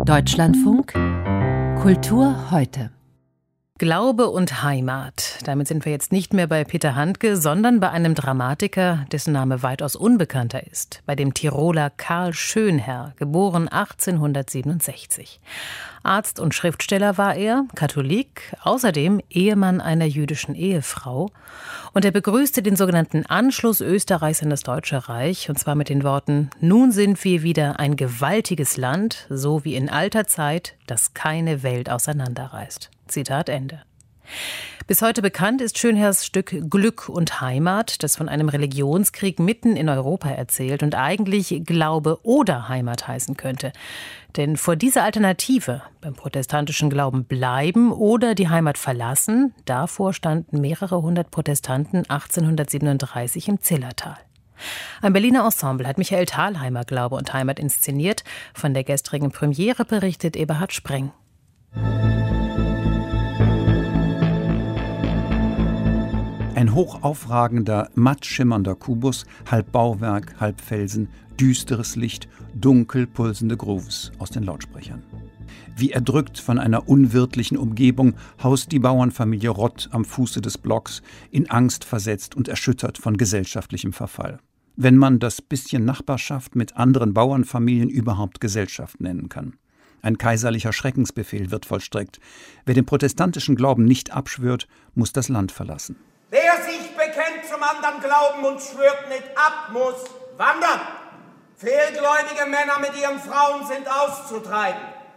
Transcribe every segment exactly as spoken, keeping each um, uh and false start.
Deutschlandfunk Kultur heute. Glaube und Heimat. Damit sind wir jetzt nicht mehr bei Peter Handke, sondern bei einem Dramatiker, dessen Name weitaus unbekannter ist. Bei dem Tiroler Karl Schönherr, geboren achtzehnhundertsiebenundsechzig. Arzt und Schriftsteller war er, Katholik, außerdem Ehemann einer jüdischen Ehefrau. Und er begrüßte den sogenannten Anschluss Österreichs an das Deutsche Reich, und zwar mit den Worten: Nun sind wir wieder ein gewaltiges Land, so wie in alter Zeit, das keine Welt auseinanderreißt. Zitat Ende. Bis heute bekannt ist Schönherrs Stück Glück und Heimat, das von einem Religionskrieg mitten in Europa erzählt und eigentlich Glaube oder Heimat heißen könnte. Denn vor dieser Alternative, beim protestantischen Glauben bleiben oder die Heimat verlassen, davor standen mehrere hundert Protestanten achtzehnhundertsiebenunddreißig im Zillertal. Ein Berliner Ensemble hat Michael Thalheimer Glaube und Heimat inszeniert. Von der gestrigen Premiere berichtet Eberhard Spreng. Ein hochaufragender, matt schimmernder Kubus, halb Bauwerk, halb Felsen, düsteres Licht, dunkel pulsende Grooves aus den Lautsprechern. Wie erdrückt von einer unwirtlichen Umgebung haust die Bauernfamilie Rott am Fuße des Blocks, in Angst versetzt und erschüttert von gesellschaftlichem Verfall. Wenn man das bisschen Nachbarschaft mit anderen Bauernfamilien überhaupt Gesellschaft nennen kann. Ein kaiserlicher Schreckensbefehl wird vollstreckt. Wer den protestantischen Glauben nicht abschwört, muss das Land verlassen. Wer sich bekennt zum anderen Glauben und schwört nicht ab, muss wandern. Fehlgläubige Männer mit ihren Frauen sind auszutreiben.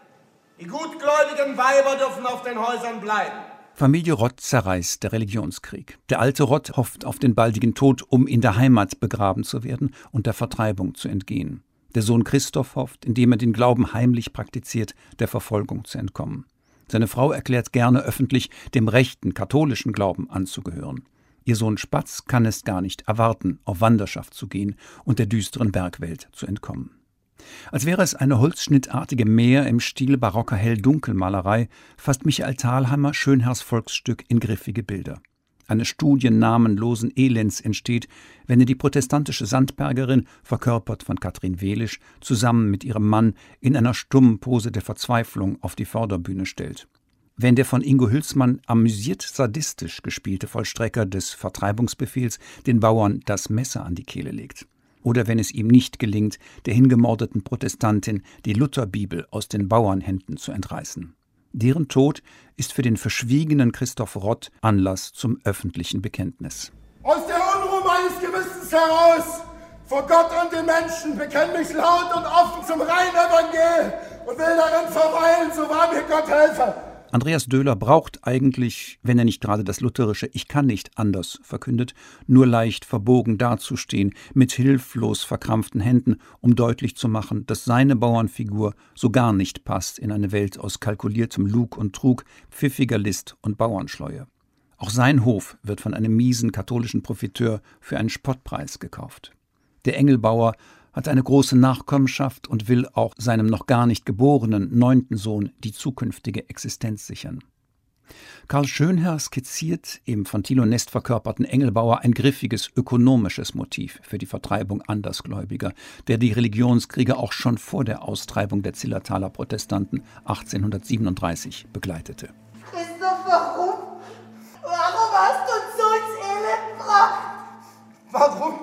Die gutgläubigen Weiber dürfen auf den Häusern bleiben. Familie Rott zerreißt der Religionskrieg. Der alte Rott hofft auf den baldigen Tod, um in der Heimat begraben zu werden und der Vertreibung zu entgehen. Der Sohn Christoph hofft, indem er den Glauben heimlich praktiziert, der Verfolgung zu entkommen. Seine Frau erklärt gerne öffentlich, dem rechten katholischen Glauben anzugehören. Ihr Sohn Spatz kann es gar nicht erwarten, auf Wanderschaft zu gehen und der düsteren Bergwelt zu entkommen. Als wäre es eine holzschnittartige Mär im Stil barocker Hell-Dunkel-Malerei, fasst Michael Thalheimer Schönherrs Volksstück in griffige Bilder. Eine Studie namenlosen Elends entsteht, wenn er die protestantische Sandbergerin, verkörpert von Katrin Welisch, zusammen mit ihrem Mann in einer stummen Pose der Verzweiflung auf die Vorderbühne stellt. Wenn der von Ingo Hülsmann amüsiert sadistisch gespielte Vollstrecker des Vertreibungsbefehls den Bauern das Messer an die Kehle legt. Oder wenn es ihm nicht gelingt, der hingemordeten Protestantin die Lutherbibel aus den Bauernhänden zu entreißen. Deren Tod ist für den verschwiegenen Christoph Rott Anlass zum öffentlichen Bekenntnis. Aus der Unruhe meines Gewissens heraus, vor Gott und den Menschen, bekenne mich laut und offen zum reinen Evangel und will darin verweilen, so wahr mir Gott helfe. Andreas Döhler braucht eigentlich, wenn er nicht gerade das lutherische Ich kann nicht anders verkündet, nur leicht verbogen dazustehen, mit hilflos verkrampften Händen, um deutlich zu machen, dass seine Bauernfigur so gar nicht passt in eine Welt aus kalkuliertem Lug und Trug, pfiffiger List und Bauernschleue. Auch sein Hof wird von einem miesen katholischen Profiteur für einen Spottpreis gekauft. Der Engelbauer hat eine große Nachkommenschaft und will auch seinem noch gar nicht geborenen neunten Sohn die zukünftige Existenz sichern. Karl Schönherr skizziert im von Thilo Nest verkörperten Engelbauer ein griffiges ökonomisches Motiv für die Vertreibung Andersgläubiger, der die Religionskriege auch schon vor der Austreibung der Zillertaler Protestanten achtzehnhundertsiebenunddreißig begleitete. Christoph, warum? Warum hast du uns so ins Elend gebracht? Warum?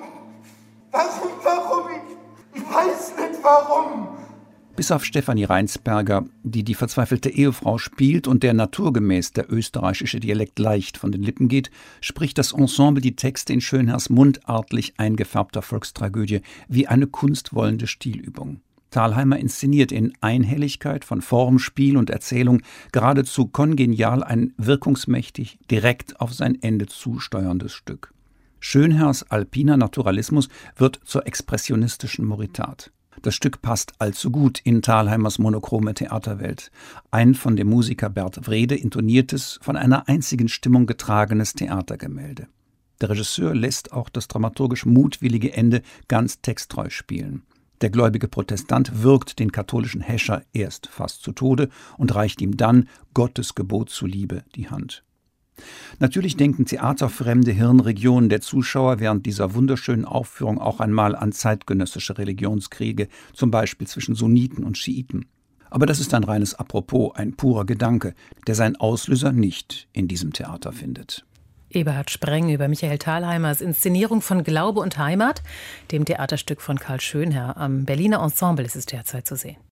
Warum? Warum? Ich weiß nicht warum. Bis auf Stefanie Reinsberger, die die verzweifelte Ehefrau spielt und der naturgemäß der österreichische Dialekt leicht von den Lippen geht, spricht das Ensemble die Texte in Schönherrs mundartlich eingefärbter Volkstragödie wie eine kunstwollende Stilübung. Thalheimer inszeniert in Einhelligkeit von Form, Spiel und Erzählung geradezu kongenial ein wirkungsmächtig, direkt auf sein Ende zusteuerndes Stück. Schönherrs alpiner Naturalismus wird zur expressionistischen Moritat. Das Stück passt allzu gut in Thalheimers monochrome Theaterwelt. Ein von dem Musiker Bert Wrede intoniertes, von einer einzigen Stimmung getragenes Theatergemälde. Der Regisseur lässt auch das dramaturgisch mutwillige Ende ganz texttreu spielen. Der gläubige Protestant würgt den katholischen Häscher erst fast zu Tode und reicht ihm dann, Gottes Gebot zuliebe, die Hand. Natürlich denken theaterfremde Hirnregionen der Zuschauer während dieser wunderschönen Aufführung auch einmal an zeitgenössische Religionskriege, zum Beispiel zwischen Sunniten und Schiiten. Aber das ist ein reines Apropos, ein purer Gedanke, der seinen Auslöser nicht in diesem Theater findet. Eberhard Spreng über Michael Thalheimers Inszenierung von Glaube und Heimat, dem Theaterstück von Karl Schönherr. Am Berliner Ensemble ist es derzeit zu sehen.